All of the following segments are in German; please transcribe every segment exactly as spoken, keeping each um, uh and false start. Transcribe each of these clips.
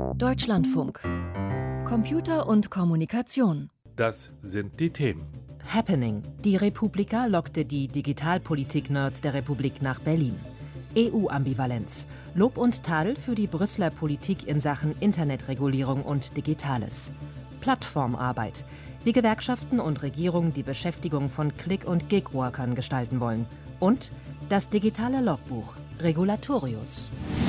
Deutschlandfunk. Computer und Kommunikation. Das sind die Themen. Happening. Die Republika lockte die Digitalpolitik-Nerds der Republik nach Berlin. E U-Ambivalenz. Lob und Tadel für die Brüsseler Politik in Sachen Internetregulierung und Digitales. Plattformarbeit. Wie Gewerkschaften und Regierung die Beschäftigung von Click- und Gig-Workern gestalten wollen. Und das digitale Logbuch. Regulatorius.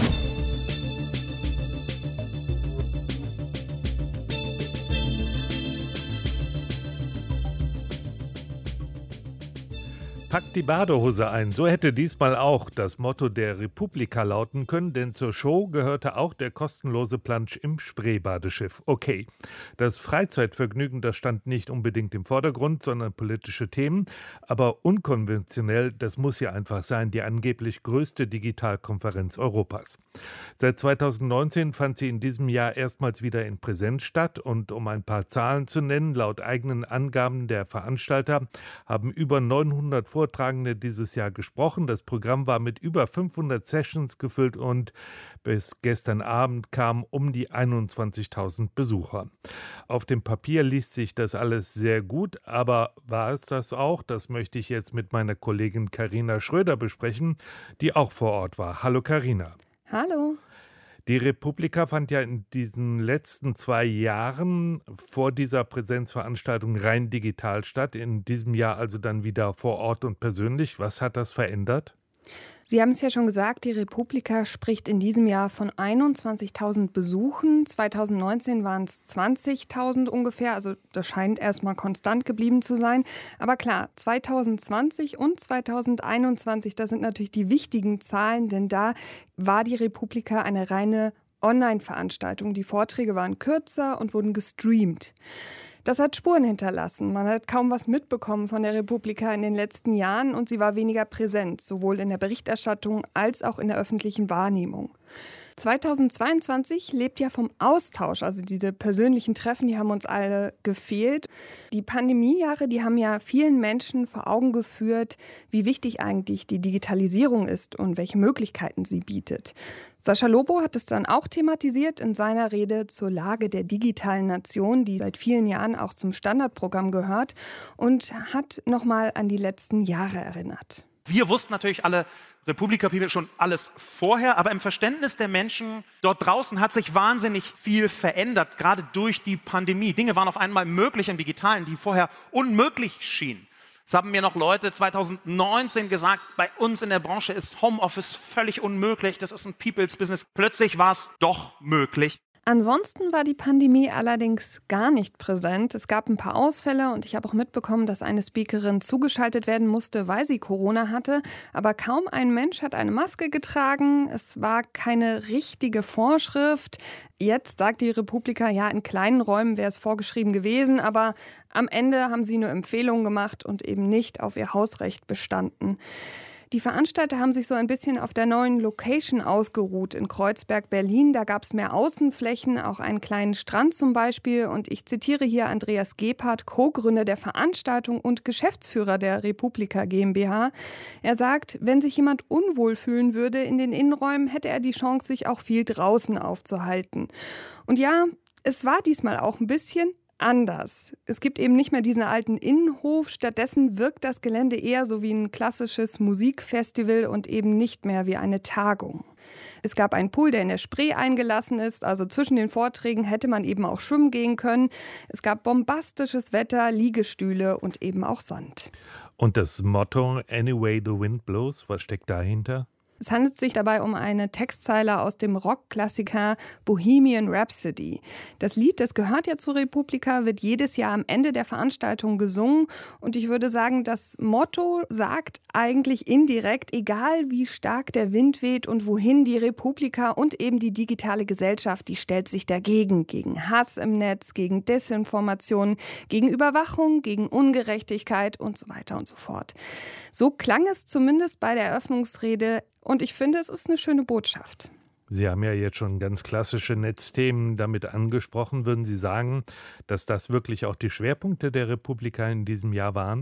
Packt die Badehose ein, so hätte diesmal auch das Motto der Republika lauten können, denn zur Show gehörte auch der kostenlose Plunge im Spreebadeschiff. Okay, das Freizeitvergnügen, das stand nicht unbedingt im Vordergrund, sondern politische Themen, aber unkonventionell, das muss ja einfach sein, die angeblich größte Digitalkonferenz Europas. Seit zweitausendneunzehn fand sie in diesem Jahr erstmals wieder in Präsenz statt und um ein paar Zahlen zu nennen, laut eigenen Angaben der Veranstalter haben über neunhundert Vortragende dieses Jahr gesprochen. Das Programm war mit über fünfhundert Sessions gefüllt und bis gestern Abend kamen um die einundzwanzigtausend Besucher. Auf dem Papier liest sich das alles sehr gut, aber war es das auch? Das möchte ich jetzt mit meiner Kollegin Carina Schröder besprechen, die auch vor Ort war. Hallo Carina. Hallo. Die Republika fand ja in diesen letzten zwei Jahren vor dieser Präsenzveranstaltung rein digital statt. In diesem Jahr also dann wieder vor Ort und persönlich. Was hat das verändert? Sie haben es ja schon gesagt, die Republika spricht in diesem Jahr von einundzwanzigtausend Besuchen. zweitausendneunzehn waren es zwanzigtausend ungefähr, also das scheint erstmal konstant geblieben zu sein. Aber klar, zweitausendzwanzig und zweitausendeinundzwanzig, das sind natürlich die wichtigen Zahlen, denn da war die Republika eine reine Online-Veranstaltung. Die Vorträge waren kürzer und wurden gestreamt. Das hat Spuren hinterlassen. Man hat kaum was mitbekommen von der Republika in den letzten Jahren und sie war weniger präsent, sowohl in der Berichterstattung als auch in der öffentlichen Wahrnehmung. zweitausendzweiundzwanzig lebt ja vom Austausch, also diese persönlichen Treffen, die haben uns alle gefehlt. Die Pandemiejahre, die haben ja vielen Menschen vor Augen geführt, wie wichtig eigentlich die Digitalisierung ist und welche Möglichkeiten sie bietet. Sascha Lobo hat es dann auch thematisiert in seiner Rede zur Lage der digitalen Nation, die seit vielen Jahren auch zum Standardprogramm gehört, und hat nochmal an die letzten Jahre erinnert. Wir wussten natürlich alle, Republika-People schon alles vorher, aber im Verständnis der Menschen dort draußen hat sich wahnsinnig viel verändert, gerade durch die Pandemie. Dinge waren auf einmal möglich im Digitalen, die vorher unmöglich schienen. Es haben mir noch Leute zweitausendneunzehn gesagt, bei uns in der Branche ist Homeoffice völlig unmöglich, das ist ein People's Business. Plötzlich war es doch möglich. Ansonsten war die Pandemie allerdings gar nicht präsent. Es gab ein paar Ausfälle und ich habe auch mitbekommen, dass eine Speakerin zugeschaltet werden musste, weil sie Corona hatte. Aber kaum ein Mensch hat eine Maske getragen. Es war keine richtige Vorschrift. Jetzt sagt die Republika, ja, in kleinen Räumen wäre es vorgeschrieben gewesen. Aber am Ende haben sie nur Empfehlungen gemacht und eben nicht auf ihr Hausrecht bestanden. Die Veranstalter haben sich so ein bisschen auf der neuen Location ausgeruht in Kreuzberg, Berlin. Da gab es mehr Außenflächen, auch einen kleinen Strand zum Beispiel. Und ich zitiere hier Andreas Gebhardt, Co-Gründer der Veranstaltung und Geschäftsführer der Republika GmbH. Er sagt, wenn sich jemand unwohl fühlen würde in den Innenräumen, hätte er die Chance, sich auch viel draußen aufzuhalten. Und ja, es war diesmal auch ein bisschen anders. Es gibt eben nicht mehr diesen alten Innenhof, stattdessen wirkt das Gelände eher so wie ein klassisches Musikfestival und eben nicht mehr wie eine Tagung. Es gab einen Pool, der in der Spree eingelassen ist, also zwischen den Vorträgen hätte man eben auch schwimmen gehen können. Es gab bombastisches Wetter, Liegestühle und eben auch Sand. Und das Motto Anyway the Wind Blows, was steckt dahinter? Es handelt sich dabei um eine Textzeile aus dem Rockklassiker Bohemian Rhapsody. Das Lied, das gehört ja zur Republika, wird jedes Jahr am Ende der Veranstaltung gesungen. Und ich würde sagen, das Motto sagt eigentlich indirekt, egal wie stark der Wind weht und wohin, die Republika und eben die digitale Gesellschaft, die stellt sich dagegen. Gegen Hass im Netz, gegen Desinformation, gegen Überwachung, gegen Ungerechtigkeit und so weiter und so fort. So klang es zumindest bei der Eröffnungsrede. Und ich finde, es ist eine schöne Botschaft. Sie haben ja jetzt schon ganz klassische Netzthemen damit angesprochen. Würden Sie sagen, dass das wirklich auch die Schwerpunkte der Republika in diesem Jahr waren?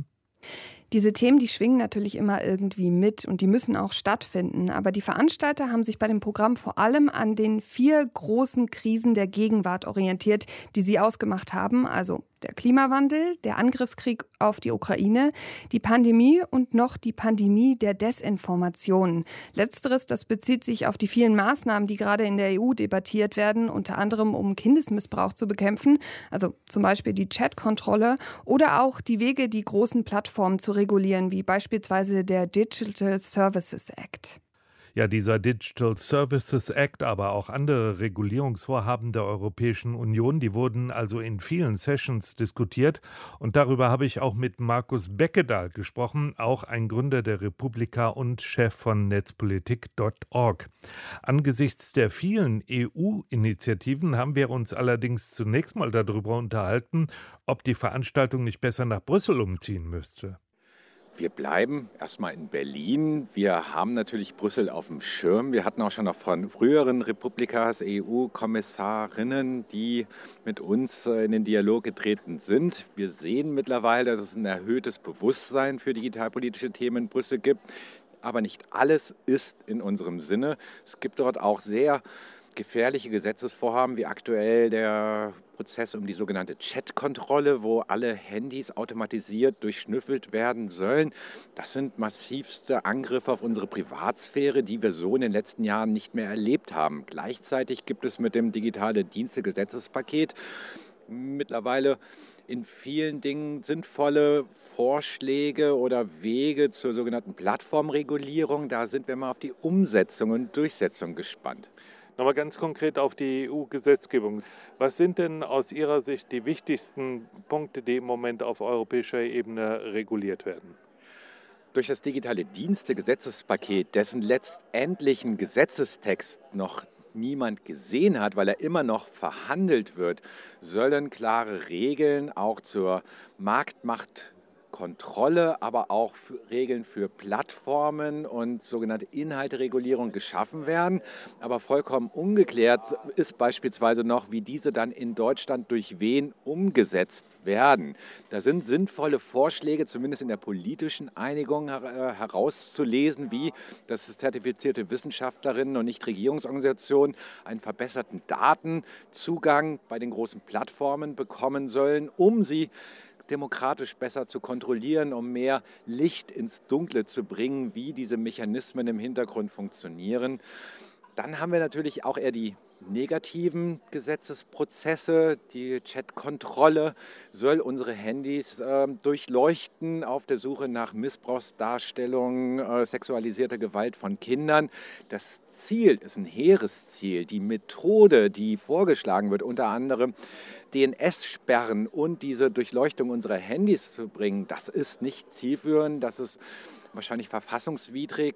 Diese Themen, die schwingen natürlich immer irgendwie mit und die müssen auch stattfinden. Aber die Veranstalter haben sich bei dem Programm vor allem an den vier großen Krisen der Gegenwart orientiert, die sie ausgemacht haben. Also der Klimawandel, der Angriffskrieg auf die Ukraine, die Pandemie und noch die Pandemie der Desinformation. Letzteres, das bezieht sich auf die vielen Maßnahmen, die gerade in der E U debattiert werden, unter anderem um Kindesmissbrauch zu bekämpfen, also zum Beispiel die Chatkontrolle oder auch die Wege, die großen Plattformen zu regulieren, wie beispielsweise der Digital Services Act. Ja, dieser Digital Services Act, aber auch andere Regulierungsvorhaben der Europäischen Union, die wurden also in vielen Sessions diskutiert. Und darüber habe ich auch mit Markus Beckedahl gesprochen, auch ein Gründer der Republika und Chef von netzpolitik Punkt org. Angesichts der vielen E U-Initiativen haben wir uns allerdings zunächst mal darüber unterhalten, ob die Veranstaltung nicht besser nach Brüssel umziehen müsste. Wir bleiben erstmal in Berlin. Wir haben natürlich Brüssel auf dem Schirm. Wir hatten auch schon noch von früheren Republikas E U-Kommissarinnen, die mit uns in den Dialog getreten sind. Wir sehen mittlerweile, dass es ein erhöhtes Bewusstsein für digitalpolitische Themen in Brüssel gibt. Aber nicht alles ist in unserem Sinne. Es gibt dort auch sehr gefährliche Gesetzesvorhaben, wie aktuell der Prozess um die sogenannte Chatkontrolle, wo alle Handys automatisiert durchschnüffelt werden sollen. Das sind massivste Angriffe auf unsere Privatsphäre, die wir so in den letzten Jahren nicht mehr erlebt haben. Gleichzeitig gibt es mit dem Digitale Dienste-Gesetzespaket mittlerweile in vielen Dingen sinnvolle Vorschläge oder Wege zur sogenannten Plattformregulierung. Da sind wir mal auf die Umsetzung und Durchsetzung gespannt. Nochmal ganz konkret auf die E U-Gesetzgebung. Was sind denn aus Ihrer Sicht die wichtigsten Punkte, die im Moment auf europäischer Ebene reguliert werden? Durch das digitale Dienste-Gesetzespaket, dessen letztendlichen Gesetzestext noch niemand gesehen hat, weil er immer noch verhandelt wird, sollen klare Regeln auch zur Marktmacht Kontrolle, aber auch für Regeln für Plattformen und sogenannte Inhalteregulierung geschaffen werden. Aber vollkommen ungeklärt ist beispielsweise noch, wie diese dann in Deutschland durch wen umgesetzt werden. Da sind sinnvolle Vorschläge, zumindest in der politischen Einigung herauszulesen, wie dass zertifizierte Wissenschaftlerinnen und Nichtregierungsorganisationen einen verbesserten Datenzugang bei den großen Plattformen bekommen sollen, um sie demokratisch besser zu kontrollieren, um mehr Licht ins Dunkle zu bringen, wie diese Mechanismen im Hintergrund funktionieren. Dann haben wir natürlich auch eher die negativen Gesetzesprozesse. Die Chatkontrolle soll unsere Handys äh, durchleuchten auf der Suche nach Missbrauchsdarstellungen, äh, sexualisierter Gewalt von Kindern. Das Ziel ist ein hehres Ziel. Die Methode, die vorgeschlagen wird, unter anderem D N S-Sperren und diese Durchleuchtung unserer Handys zu bringen, das ist nicht zielführend, das ist wahrscheinlich verfassungswidrig,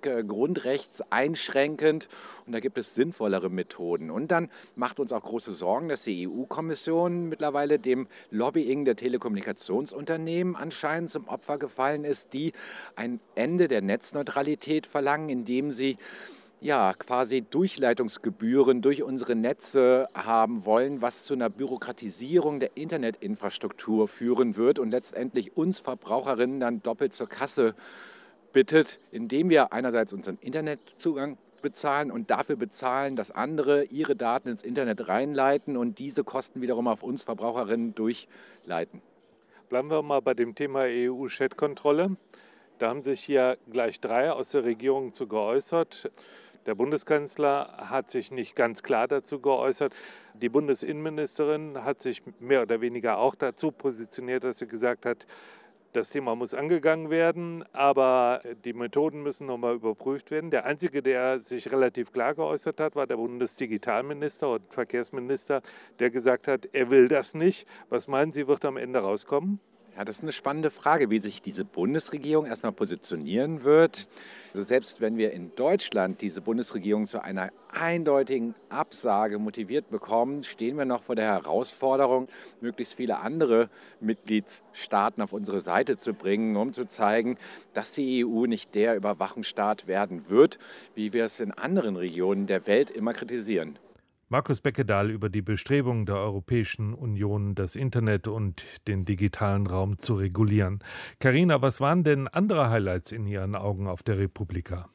grundrechtseinschränkend und da gibt es sinnvollere Methoden. Und dann macht uns auch große Sorgen, dass die E U-Kommission mittlerweile dem Lobbying der Telekommunikationsunternehmen anscheinend zum Opfer gefallen ist, die ein Ende der Netzneutralität verlangen, indem sie ja, quasi Durchleitungsgebühren durch unsere Netze haben wollen, was zu einer Bürokratisierung der Internetinfrastruktur führen wird und letztendlich uns Verbraucherinnen dann doppelt zur Kasse bittet, indem wir einerseits unseren Internetzugang bezahlen und dafür bezahlen, dass andere ihre Daten ins Internet reinleiten und diese Kosten wiederum auf uns Verbraucherinnen durchleiten. Bleiben wir mal bei dem Thema E U-Chat-Kontrolle. Da haben sich hier gleich drei aus der Regierung zu geäußert. Der Bundeskanzler hat sich nicht ganz klar dazu geäußert. Die Bundesinnenministerin hat sich mehr oder weniger auch dazu positioniert, dass sie gesagt hat, das Thema muss angegangen werden, aber die Methoden müssen nochmal überprüft werden. Der Einzige, der sich relativ klar geäußert hat, war der Bundesdigitalminister und Verkehrsminister, der gesagt hat, er will das nicht. Was meinen Sie, wird am Ende rauskommen? Ja, das ist eine spannende Frage, wie sich diese Bundesregierung erstmal positionieren wird. Also selbst wenn wir in Deutschland diese Bundesregierung zu einer eindeutigen Absage motiviert bekommen, stehen wir noch vor der Herausforderung, möglichst viele andere Mitgliedstaaten auf unsere Seite zu bringen, um zu zeigen, dass die E U nicht der Überwachungsstaat werden wird, wie wir es in anderen Regionen der Welt immer kritisieren. Markus Beckedahl über die Bestrebungen der Europäischen Union, das Internet und den digitalen Raum zu regulieren. Carina, was waren denn andere Highlights in Ihren Augen auf der Republika?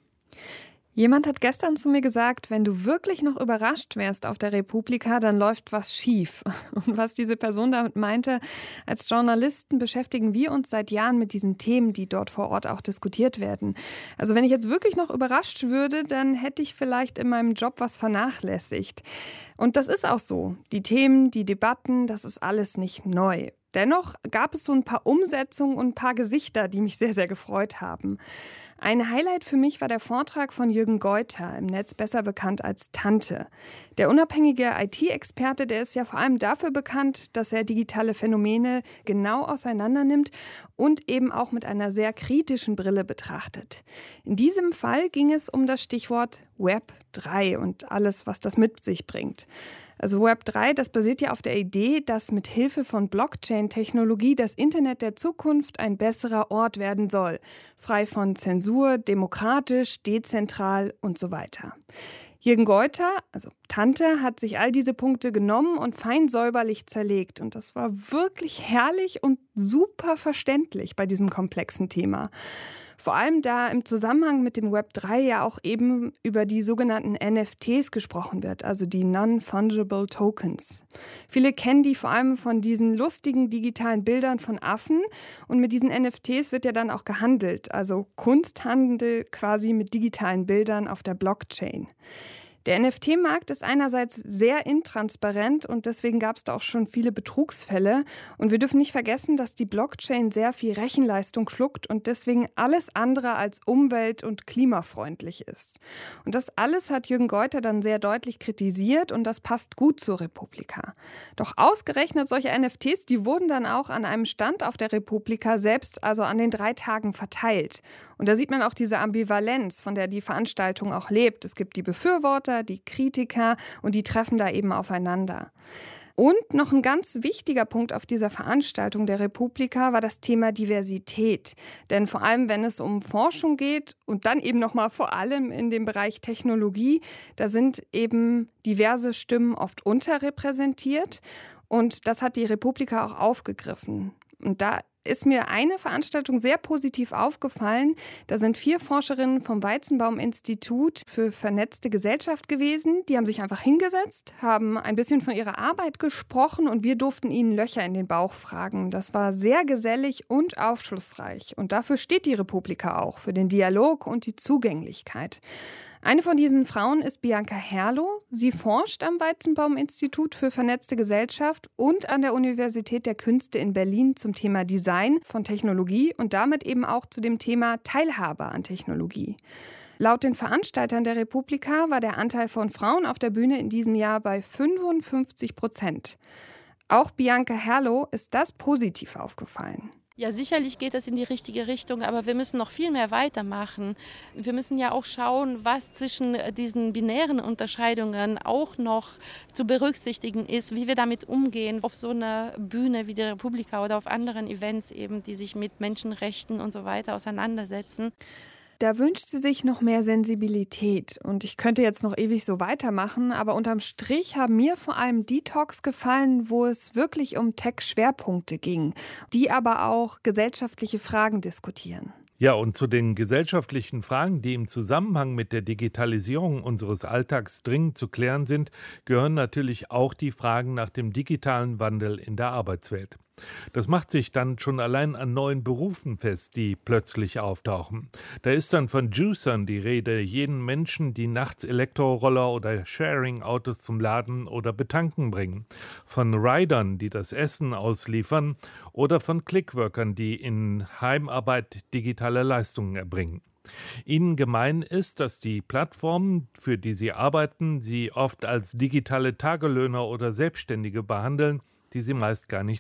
Jemand hat gestern zu mir gesagt, wenn du wirklich noch überrascht wärst auf der Republika, dann läuft was schief. Und was diese Person damit meinte, als Journalisten beschäftigen wir uns seit Jahren mit diesen Themen, die dort vor Ort auch diskutiert werden. Also wenn ich jetzt wirklich noch überrascht würde, dann hätte ich vielleicht in meinem Job was vernachlässigt. Und das ist auch so. Die Themen, die Debatten, das ist alles nicht neu. Dennoch gab es so ein paar Umsetzungen und ein paar Gesichter, die mich sehr, sehr gefreut haben. Ein Highlight für mich war der Vortrag von Jürgen Geuter, im Netz besser bekannt als Tante. Der unabhängige I T-Experte, der ist ja vor allem dafür bekannt, dass er digitale Phänomene genau auseinander nimmt und eben auch mit einer sehr kritischen Brille betrachtet. In diesem Fall ging es um das Stichwort Web drei und alles, was das mit sich bringt. Also Web drei, das basiert ja auf der Idee, dass mit Hilfe von Blockchain-Technologie das Internet der Zukunft ein besserer Ort werden soll. Frei von Zensur, demokratisch, dezentral und so weiter. Jürgen Geuter, also Tante, hat sich all diese Punkte genommen und fein säuberlich zerlegt. Und das war wirklich herrlich und super verständlich bei diesem komplexen Thema. Vor allem da im Zusammenhang mit dem Web drei ja auch eben über die sogenannten N F Ts gesprochen wird, also die Non-Fungible Tokens. Viele kennen die vor allem von diesen lustigen digitalen Bildern von Affen und mit diesen N F Ts wird ja dann auch gehandelt, also Kunsthandel quasi mit digitalen Bildern auf der Blockchain. Der N F T-Markt ist einerseits sehr intransparent und deswegen gab es da auch schon viele Betrugsfälle. Und wir dürfen nicht vergessen, dass die Blockchain sehr viel Rechenleistung schluckt und deswegen alles andere als umwelt- und klimafreundlich ist. Und das alles hat Jürgen Geuter dann sehr deutlich kritisiert und das passt gut zur Republika. Doch ausgerechnet solche N F Ts, die wurden dann auch an einem Stand auf der Republika selbst, also an den drei Tagen verteilt. Und da sieht man auch diese Ambivalenz, von der die Veranstaltung auch lebt. Es gibt die Befürworter, die Kritiker und die treffen da eben aufeinander. Und noch ein ganz wichtiger Punkt auf dieser Veranstaltung der Republika war das Thema Diversität. Denn vor allem, wenn es um Forschung geht und dann eben nochmal vor allem in dem Bereich Technologie, da sind eben diverse Stimmen oft unterrepräsentiert. Und das hat die Republika auch aufgegriffen. Und da ist mir eine Veranstaltung sehr positiv aufgefallen. Da sind vier Forscherinnen vom Weizenbaum-Institut für vernetzte Gesellschaft gewesen. Die haben sich einfach hingesetzt, haben ein bisschen von ihrer Arbeit gesprochen und wir durften ihnen Löcher in den Bauch fragen. Das war sehr gesellig und aufschlussreich. Und dafür steht die Republika auch, für den Dialog und die Zugänglichkeit. Eine von diesen Frauen ist Bianca Herrloh. Sie forscht am Weizenbaum-Institut für vernetzte Gesellschaft und an der Universität der Künste in Berlin zum Thema Design von Technologie und damit eben auch zu dem Thema Teilhabe an Technologie. Laut den Veranstaltern der Republika war der Anteil von Frauen auf der Bühne in diesem Jahr bei fünfundfünfzig Prozent. Auch Bianca Herrloh ist das positiv aufgefallen. Ja, sicherlich geht das in die richtige Richtung, aber wir müssen noch viel mehr weitermachen. Wir müssen ja auch schauen, was zwischen diesen binären Unterscheidungen auch noch zu berücksichtigen ist, wie wir damit umgehen auf so einer Bühne wie der Republika oder auf anderen Events eben, die sich mit Menschenrechten und so weiter auseinandersetzen. Da wünscht sie sich noch mehr Sensibilität. Und ich könnte jetzt noch ewig so weitermachen, aber unterm Strich haben mir vor allem die Talks gefallen, wo es wirklich um Tech-Schwerpunkte ging, die aber auch gesellschaftliche Fragen diskutieren. Ja, und zu den gesellschaftlichen Fragen, die im Zusammenhang mit der Digitalisierung unseres Alltags dringend zu klären sind, gehören natürlich auch die Fragen nach dem digitalen Wandel in der Arbeitswelt. Das macht sich dann schon allein an neuen Berufen fest, die plötzlich auftauchen. Da ist dann von Juicern die Rede, jenen Menschen, die nachts Elektroroller oder Sharing-Autos zum Laden oder Betanken bringen. Von Ridern, die das Essen ausliefern oder von Clickworkern, die in Heimarbeit digitale Leistungen erbringen. Ihnen gemein ist, dass die Plattformen, für die sie arbeiten, sie oft als digitale Tagelöhner oder Selbstständige behandeln, die sie meist gar nicht sind.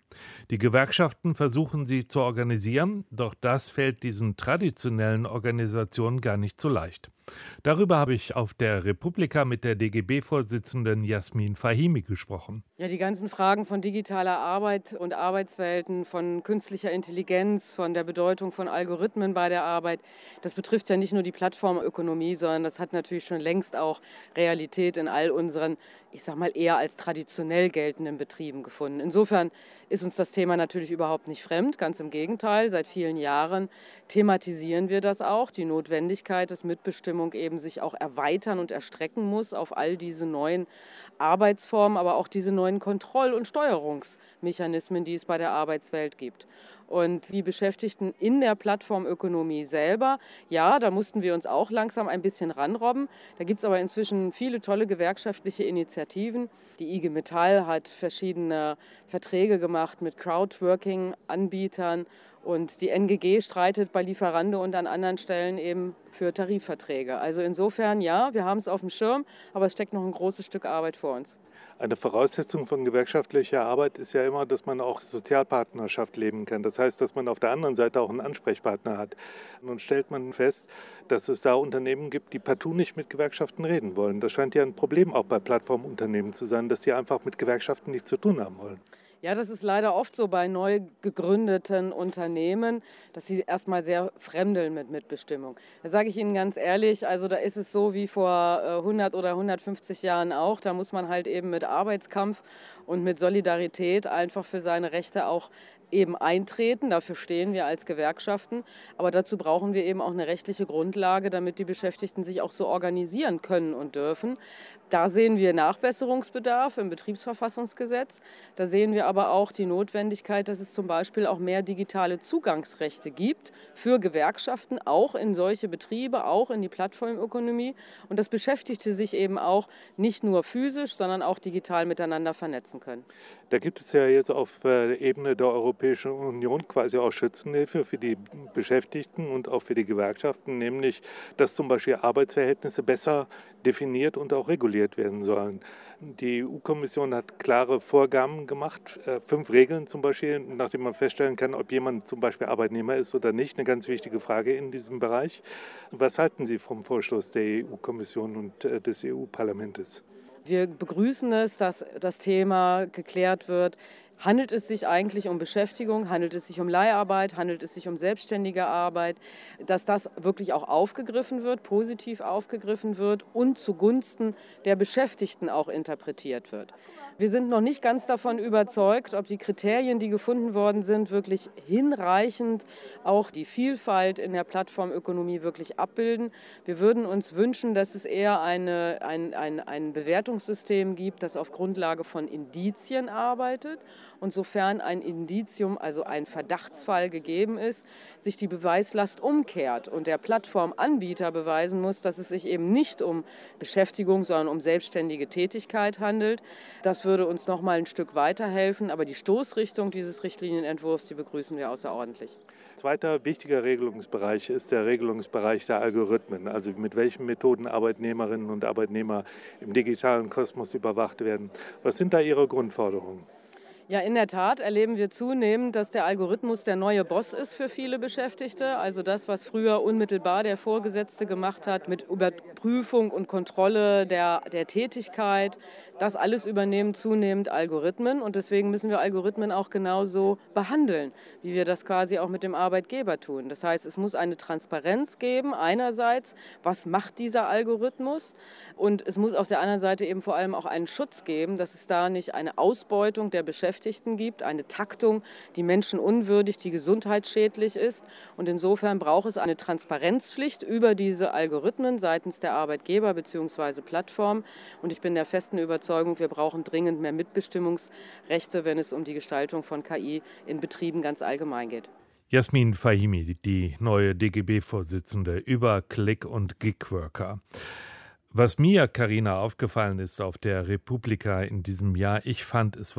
Die Gewerkschaften versuchen sie zu organisieren, doch das fällt diesen traditionellen Organisationen gar nicht so leicht. Darüber habe ich auf der Republika mit der D G B-Vorsitzenden Jasmin Fahimi gesprochen. Ja, die ganzen Fragen von digitaler Arbeit und Arbeitswelten, von künstlicher Intelligenz, von der Bedeutung von Algorithmen bei der Arbeit, das betrifft ja nicht nur die Plattformökonomie, sondern das hat natürlich schon längst auch Realität in all unseren, ich sag mal, eher als traditionell geltenden Betrieben gefunden. Insofern ist uns das Thema natürlich überhaupt nicht fremd, ganz im Gegenteil. Seit vielen Jahren thematisieren wir das auch, die Notwendigkeit, dass Mitbestimmung eben sich auch erweitern und erstrecken muss auf all diese neuen Arbeitsformen, aber auch diese neuen Kontroll- und Steuerungsmechanismen, die es bei der Arbeitswelt gibt. Und die Beschäftigten in der Plattformökonomie selber, ja, da mussten wir uns auch langsam ein bisschen ranrobben. Da gibt es aber inzwischen viele tolle gewerkschaftliche Initiativen. Die I G Metall hat verschiedene Verträge gemacht mit Crowdworking-Anbietern. Und die N G G streitet bei Lieferando und an anderen Stellen eben für Tarifverträge. Also insofern, ja, wir haben es auf dem Schirm, aber es steckt noch ein großes Stück Arbeit vor uns. Eine Voraussetzung von gewerkschaftlicher Arbeit ist ja immer, dass man auch Sozialpartnerschaft leben kann. Das heißt, dass man auf der anderen Seite auch einen Ansprechpartner hat. Nun stellt man fest, dass es da Unternehmen gibt, die partout nicht mit Gewerkschaften reden wollen. Das scheint ja ein Problem auch bei Plattformunternehmen zu sein, dass sie einfach mit Gewerkschaften nichts zu tun haben wollen. Ja, das ist leider oft so bei neu gegründeten Unternehmen, dass sie erstmal sehr fremdeln mit Mitbestimmung. Da sage ich Ihnen ganz ehrlich, also da ist es so wie vor hundert oder hundertfünfzig Jahren auch. Da muss man halt eben mit Arbeitskampf und mit Solidarität einfach für seine Rechte auch eben eintreten. Dafür stehen wir als Gewerkschaften. Aber dazu brauchen wir eben auch eine rechtliche Grundlage, damit die Beschäftigten sich auch so organisieren können und dürfen. Da sehen wir Nachbesserungsbedarf im Betriebsverfassungsgesetz. Da sehen wir aber auch die Notwendigkeit, dass es zum Beispiel auch mehr digitale Zugangsrechte gibt für Gewerkschaften, auch in solche Betriebe, auch in die Plattformökonomie. Und dass Beschäftigte sich eben auch nicht nur physisch, sondern auch digital miteinander vernetzen können. Da gibt es ja jetzt auf Ebene der Europäischen Union quasi auch Schützenhilfe für die Beschäftigten und auch für die Gewerkschaften, nämlich dass zum Beispiel Arbeitsverhältnisse besser definiert und auch reguliert werden sollen. Die E U-Kommission hat klare Vorgaben gemacht, fünf Regeln zum Beispiel, nachdem man feststellen kann, ob jemand zum Beispiel Arbeitnehmer ist oder nicht. Eine ganz wichtige Frage in diesem Bereich. Was halten Sie vom Vorstoß der E U-Kommission und des E U-Parlaments? Wir begrüßen es, dass das Thema geklärt wird. Handelt es sich eigentlich um Beschäftigung, handelt es sich um Leiharbeit, handelt es sich um selbstständige Arbeit, dass das wirklich auch aufgegriffen wird, positiv aufgegriffen wird und zugunsten der Beschäftigten auch interpretiert wird. Wir sind noch nicht ganz davon überzeugt, ob die Kriterien, die gefunden worden sind, wirklich hinreichend auch die Vielfalt in der Plattformökonomie wirklich abbilden. Wir würden uns wünschen, dass es eher eine, ein, ein, ein Bewertungssystem gibt, das auf Grundlage von Indizien arbeitet. Und sofern ein Indizium, also ein Verdachtsfall gegeben ist, sich die Beweislast umkehrt und der Plattformanbieter beweisen muss, dass es sich eben nicht um Beschäftigung, sondern um selbstständige Tätigkeit handelt. Das würde uns noch mal ein Stück weiterhelfen. Aber die Stoßrichtung dieses Richtlinienentwurfs, die begrüßen wir außerordentlich. Zweiter wichtiger Regelungsbereich ist der Regelungsbereich der Algorithmen, also mit welchen Methoden Arbeitnehmerinnen und Arbeitnehmer im digitalen Kosmos überwacht werden. Was sind da Ihre Grundforderungen? Ja, in der Tat erleben wir zunehmend, dass der Algorithmus der neue Boss ist für viele Beschäftigte. Also das, was früher unmittelbar der Vorgesetzte gemacht hat mit Überprüfung und Kontrolle der, der Tätigkeit, das alles übernehmen zunehmend Algorithmen. Und deswegen müssen wir Algorithmen auch genauso behandeln, wie wir das quasi auch mit dem Arbeitgeber tun. Das heißt, es muss eine Transparenz geben, einerseits, was macht dieser Algorithmus? Und es muss auf der anderen Seite eben vor allem auch einen Schutz geben, dass es da nicht eine Ausbeutung der Beschäftigten gibt, eine Taktung, die menschenunwürdig, die gesundheitsschädlich ist. Und insofern braucht es eine Transparenzpflicht über diese Algorithmen seitens der Arbeitgeber bzw. Plattform. Und ich bin der festen Überzeugung, wir brauchen dringend mehr Mitbestimmungsrechte, wenn es um die Gestaltung von K I in Betrieben ganz allgemein geht. Jasmin Fahimi, die neue D G B-Vorsitzende über Click- und Gigworker. Was mir, Carina, aufgefallen ist auf der Republika in diesem Jahr, ich fand, es waren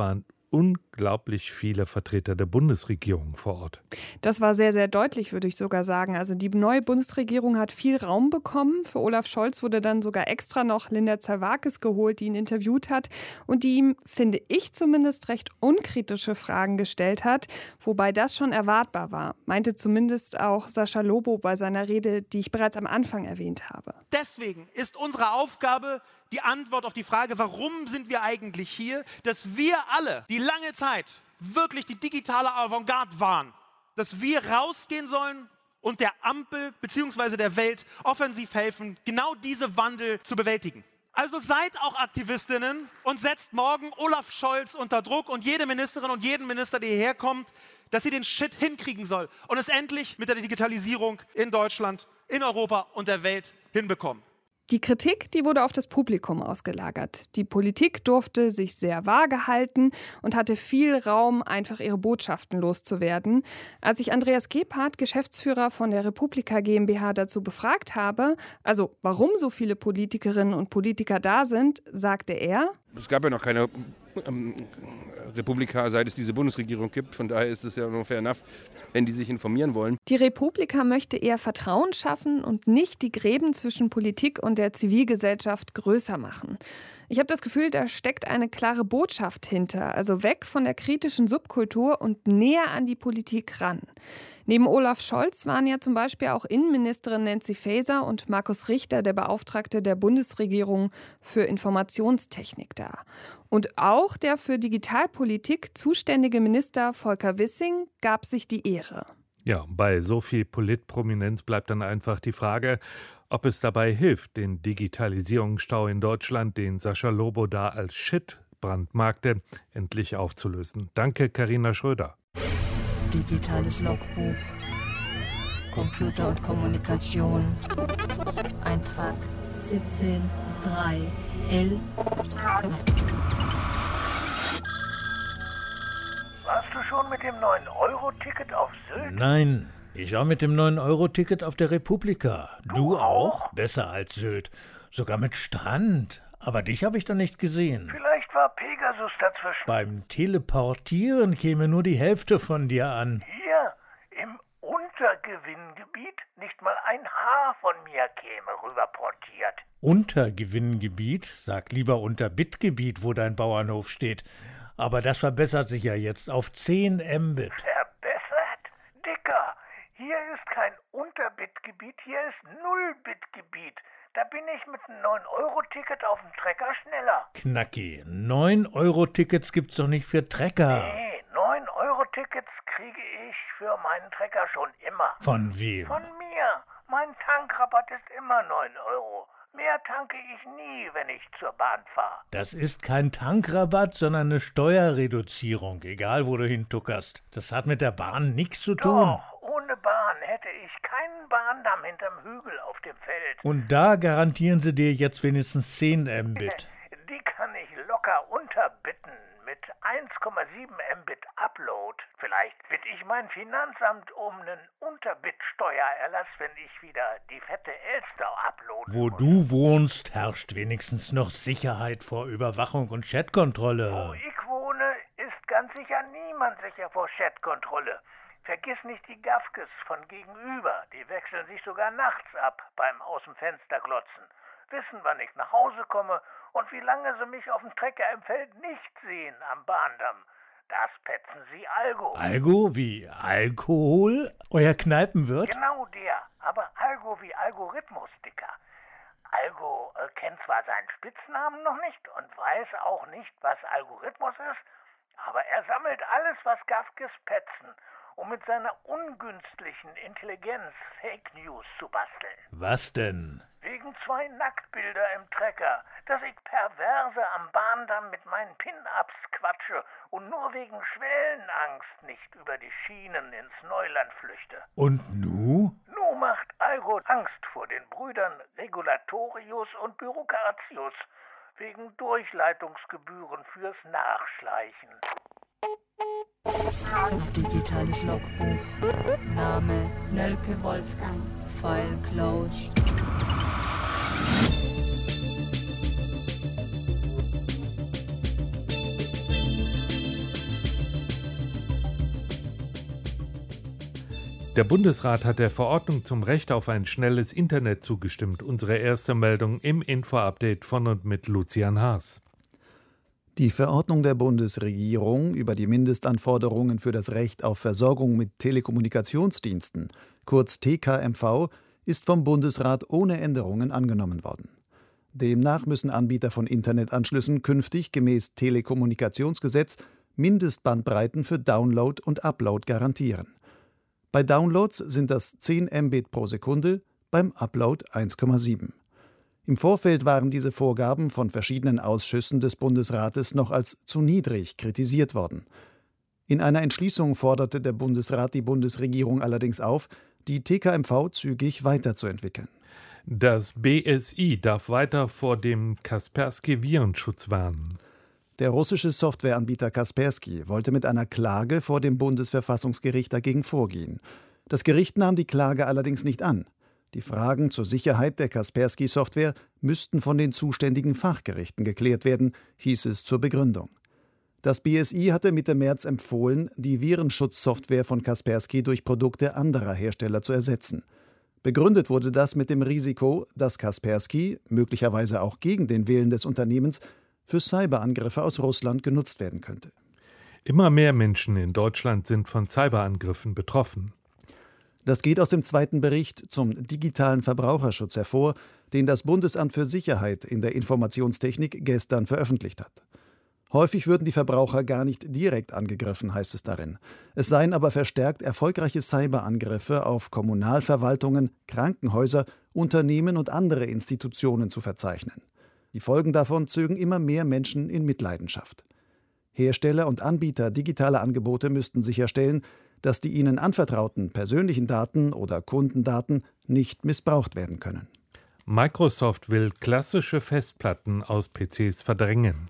unglaublich viele Vertreter der Bundesregierung vor Ort. Das war sehr, sehr deutlich, würde ich sogar sagen. Also die neue Bundesregierung hat viel Raum bekommen. Für Olaf Scholz wurde dann sogar extra noch Linda Zerwakis geholt, die ihn interviewt hat und die ihm, finde ich zumindest, recht unkritische Fragen gestellt hat, wobei das schon erwartbar war, meinte zumindest auch Sascha Lobo bei seiner Rede, die ich bereits am Anfang erwähnt habe. Deswegen ist unsere Aufgabe die Antwort auf die Frage, warum sind wir eigentlich hier, dass wir alle, die lange Zeit wirklich die digitale Avantgarde waren, dass wir rausgehen sollen und der Ampel bzw. der Welt offensiv helfen, genau diese Wandel zu bewältigen. Also seid auch Aktivistinnen und setzt morgen Olaf Scholz unter Druck und jede Ministerin und jeden Minister, der hierher kommt, dass sie den Shit hinkriegen soll und es endlich mit der Digitalisierung in Deutschland, in Europa und der Welt hinbekommen. Die Kritik, die wurde auf das Publikum ausgelagert. Die Politik durfte sich sehr vage halten und hatte viel Raum, einfach ihre Botschaften loszuwerden. Als ich Andreas Gebhardt, Geschäftsführer von der Republika GmbH, dazu befragt habe, also warum so viele Politikerinnen und Politiker da sind, sagte er: Es gab ja noch keine ähm, Republika, seit es diese Bundesregierung gibt. Von daher ist es ja nur fair enough, wenn die sich informieren wollen. Die Republika möchte eher Vertrauen schaffen und nicht die Gräben zwischen Politik und der Zivilgesellschaft größer machen. Ich habe das Gefühl, da steckt eine klare Botschaft hinter, also weg von der kritischen Subkultur und näher an die Politik ran. Neben Olaf Scholz waren ja zum Beispiel auch Innenministerin Nancy Faeser und Markus Richter, der Beauftragte der Bundesregierung für Informationstechnik, da. Und auch der für Digitalpolitik zuständige Minister Volker Wissing gab sich die Ehre. Ja, bei so viel Politprominenz bleibt dann einfach die Frage, ob es dabei hilft, den Digitalisierungsstau in Deutschland, den Sascha Lobo da als Shit brandmarkte, endlich aufzulösen. Danke, Carina Schröder. Digitales Logbuch. Computer und Kommunikation. Eintrag siebzehn drei elf. Warst du schon mit dem neun Euro Ticket auf Sylt? Nein, ich war mit dem neun Euro Ticket auf der Republika. Du, du auch? auch? Besser als Sylt. Sogar mit Strand. Aber dich habe ich doch nicht gesehen. Vielleicht war Pegasus dazwischen. Beim Teleportieren käme nur die Hälfte von dir an. Hier, im Untergewinngebiet, nicht mal ein Haar von mir käme rüberportiert. Untergewinngebiet? Sag lieber Unterbitgebiet, wo dein Bauernhof steht. Aber das verbessert sich ja jetzt auf zehn Mbit. Verbessert? Dicker, hier ist kein Unterbitgebiet, hier ist Nullbitgebiet. Da bin ich mit einem neun Euro Ticket auf dem Trecker schneller. Knacki, neun Euro Tickets gibt's doch nicht für Trecker. Nee, neun Euro Tickets kriege ich für meinen Trecker schon immer. Von wem? Von mir. Mein Tankrabatt ist immer neun Euro. Mehr tanke ich nie, wenn ich zur Bahn fahre. Das ist kein Tankrabatt, sondern eine Steuerreduzierung, egal wo du hintuckerst. Das hat mit der Bahn nichts zu tun. Doch, ohne Bahn hätte ich keinen Bahndamm hinterm Hügel auf dem Feld. Und da garantieren sie dir jetzt wenigstens zehn Mbit. Die kann ich locker unterbitten mit eins Komma sieben Mbit Upload. Vielleicht bitte ich mein Finanzamt um einen Unterbit-Steuererlass, wenn ich wieder die fette Elster uploaden Wo muss. du wohnst, herrscht wenigstens noch Sicherheit vor Überwachung und Chatkontrolle. Wo ich wohne, ist ganz sicher niemand sicher vor Chatkontrolle. Vergiss nicht die Gafkes von gegenüber. Die wechseln sich sogar nachts ab beim aus dem Fenster glotzen. Wissen, wann ich nach Hause komme und wie lange sie mich auf dem Trecker im Feld nicht sehen am Bahndamm. Das petzen sie Algo. Algo wie Alkohol? Euer Kneipenwirt? Genau der, aber Algo wie Algorithmus, Dicker. Algo äh, kennt zwar seinen Spitznamen noch nicht und weiß auch nicht, was Algorithmus ist, aber er sammelt alles, was Gafkes petzen, um mit seiner ungünstlichen Intelligenz Fake News zu basteln. Was denn? Wegen zwei Nacktbilder im Trecker, dass ich perverse am Bahndamm mit meinen Pin-Ups quatsche und nur wegen Schwellenangst nicht über die Schienen ins Neuland flüchte. Und nu? Nu macht Algo Angst vor den Brüdern Regulatorius und Bürokratius wegen Durchleitungsgebühren fürs Nachschleichen. Digitales Logbuch. Name Nölke Wolfgang. File closed. Der Bundesrat hat der Verordnung zum Recht auf ein schnelles Internet zugestimmt. Unsere erste Meldung im Info-Update von und mit Lucian Haas. Die Verordnung der Bundesregierung über die Mindestanforderungen für das Recht auf Versorgung mit Telekommunikationsdiensten, kurz T K M V, ist vom Bundesrat ohne Änderungen angenommen worden. Demnach müssen Anbieter von Internetanschlüssen künftig gemäß Telekommunikationsgesetz Mindestbandbreiten für Download und Upload garantieren. Bei Downloads sind das zehn Mbit pro Sekunde, beim Upload eins Komma sieben. Im Vorfeld waren diese Vorgaben von verschiedenen Ausschüssen des Bundesrates noch als zu niedrig kritisiert worden. In einer Entschließung forderte der Bundesrat die Bundesregierung allerdings auf, die T K M V zügig weiterzuentwickeln. Das B S I darf weiter vor dem Kaspersky-Virenschutz warnen. Der russische Softwareanbieter Kaspersky wollte mit einer Klage vor dem Bundesverfassungsgericht dagegen vorgehen. Das Gericht nahm die Klage allerdings nicht an. Die Fragen zur Sicherheit der Kaspersky-Software müssten von den zuständigen Fachgerichten geklärt werden, hieß es zur Begründung. Das B S I hatte Mitte März empfohlen, die Virenschutzsoftware von Kaspersky durch Produkte anderer Hersteller zu ersetzen. Begründet wurde das mit dem Risiko, dass Kaspersky, möglicherweise auch gegen den Willen des Unternehmens, für Cyberangriffe aus Russland genutzt werden könnte. Immer mehr Menschen in Deutschland sind von Cyberangriffen betroffen. Das geht aus dem zweiten Bericht zum digitalen Verbraucherschutz hervor, den das Bundesamt für Sicherheit in der Informationstechnik gestern veröffentlicht hat. Häufig würden die Verbraucher gar nicht direkt angegriffen, heißt es darin. Es seien aber verstärkt erfolgreiche Cyberangriffe auf Kommunalverwaltungen, Krankenhäuser, Unternehmen und andere Institutionen zu verzeichnen. Die Folgen davon zögen immer mehr Menschen in Mitleidenschaft. Hersteller und Anbieter digitaler Angebote müssten sicherstellen, dass die ihnen anvertrauten persönlichen Daten oder Kundendaten nicht missbraucht werden können. Microsoft will klassische Festplatten aus P Cs verdrängen.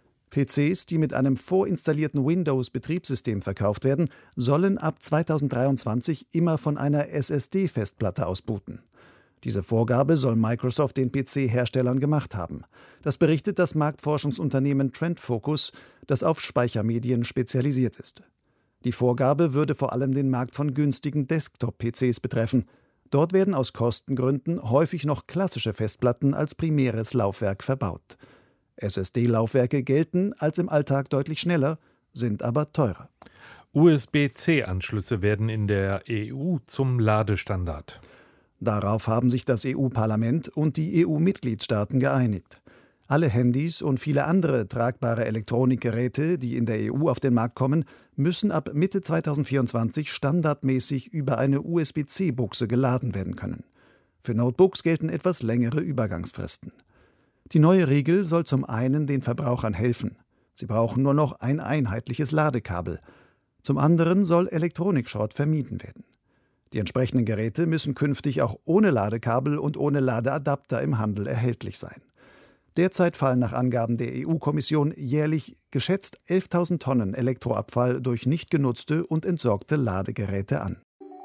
P Cs, die mit einem vorinstallierten Windows-Betriebssystem verkauft werden, sollen ab zweitausenddreiundzwanzig immer von einer S S D-Festplatte aus booten. Diese Vorgabe soll Microsoft den P C-Herstellern gemacht haben. Das berichtet das Marktforschungsunternehmen TrendFocus, das auf Speichermedien spezialisiert ist. Die Vorgabe würde vor allem den Markt von günstigen Desktop-P Cs betreffen. Dort werden aus Kostengründen häufig noch klassische Festplatten als primäres Laufwerk verbaut. S S D-Laufwerke gelten als im Alltag deutlich schneller, sind aber teurer. U S B C Anschlüsse werden in der E U zum Ladestandard. Darauf haben sich das E U-Parlament und die E U-Mitgliedstaaten geeinigt. Alle Handys und viele andere tragbare Elektronikgeräte, die in der E U auf den Markt kommen, müssen ab Mitte zweitausendvierundzwanzig standardmäßig über eine U S B C Buchse geladen werden können. Für Notebooks gelten etwas längere Übergangsfristen. Die neue Regel soll zum einen den Verbrauchern helfen. Sie brauchen nur noch ein einheitliches Ladekabel. Zum anderen soll Elektronikschrott vermieden werden. Die entsprechenden Geräte müssen künftig auch ohne Ladekabel und ohne Ladeadapter im Handel erhältlich sein. Derzeit fallen nach Angaben der E U-Kommission jährlich geschätzt elftausend Tonnen Elektroabfall durch nicht genutzte und entsorgte Ladegeräte an.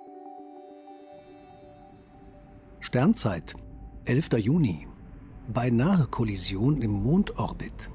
Sternzeit, elfter Juni. Beinahe Kollision im Mondorbit.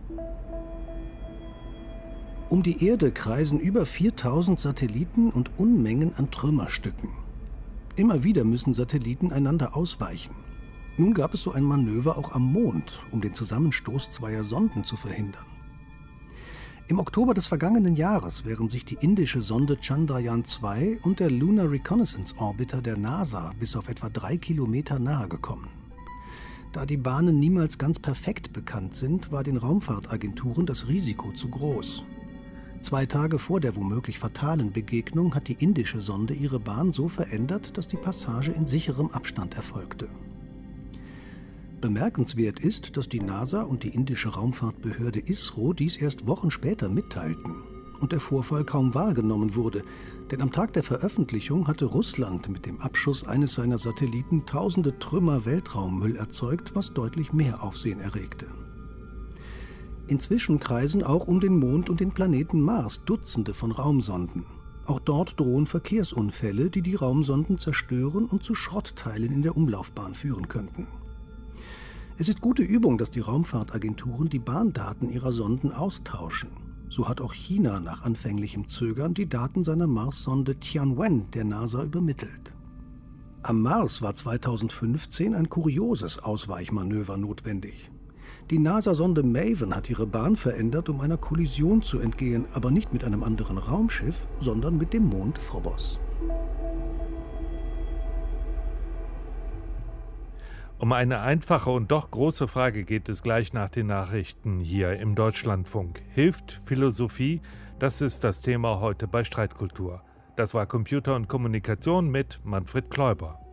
Um die Erde kreisen über viertausend Satelliten und Unmengen an Trümmerstücken. Immer wieder müssen Satelliten einander ausweichen. Nun gab es so ein Manöver auch am Mond, um den Zusammenstoß zweier Sonden zu verhindern. Im Oktober des vergangenen Jahres wären sich die indische Sonde Chandrayaan zwei und der Lunar Reconnaissance Orbiter der NASA bis auf etwa drei Kilometer nahe gekommen. Da die Bahnen niemals ganz perfekt bekannt sind, war den Raumfahrtagenturen das Risiko zu groß. Zwei Tage vor der womöglich fatalen Begegnung hat die indische Sonde ihre Bahn so verändert, dass die Passage in sicherem Abstand erfolgte. Bemerkenswert ist, dass die NASA und die indische Raumfahrtbehörde ISRO dies erst Wochen später mitteilten und der Vorfall kaum wahrgenommen wurde, denn am Tag der Veröffentlichung hatte Russland mit dem Abschuss eines seiner Satelliten tausende Trümmer Weltraummüll erzeugt, was deutlich mehr Aufsehen erregte. Inzwischen kreisen auch um den Mond und den Planeten Mars Dutzende von Raumsonden. Auch dort drohen Verkehrsunfälle, die die Raumsonden zerstören und zu Schrottteilen in der Umlaufbahn führen könnten. Es ist gute Übung, dass die Raumfahrtagenturen die Bahndaten ihrer Sonden austauschen. So hat auch China nach anfänglichem Zögern die Daten seiner Mars-Sonde Tianwen der NASA übermittelt. Am Mars war zweitausendfünfzehn ein kurioses Ausweichmanöver notwendig. Die NASA-Sonde Maven hat ihre Bahn verändert, um einer Kollision zu entgehen, aber nicht mit einem anderen Raumschiff, sondern mit dem Mond Phobos. Um eine einfache und doch große Frage geht es gleich nach den Nachrichten hier im Deutschlandfunk. Hilft Philosophie? Das ist das Thema heute bei Streitkultur. Das war Computer und Kommunikation mit Manfred Kläuber.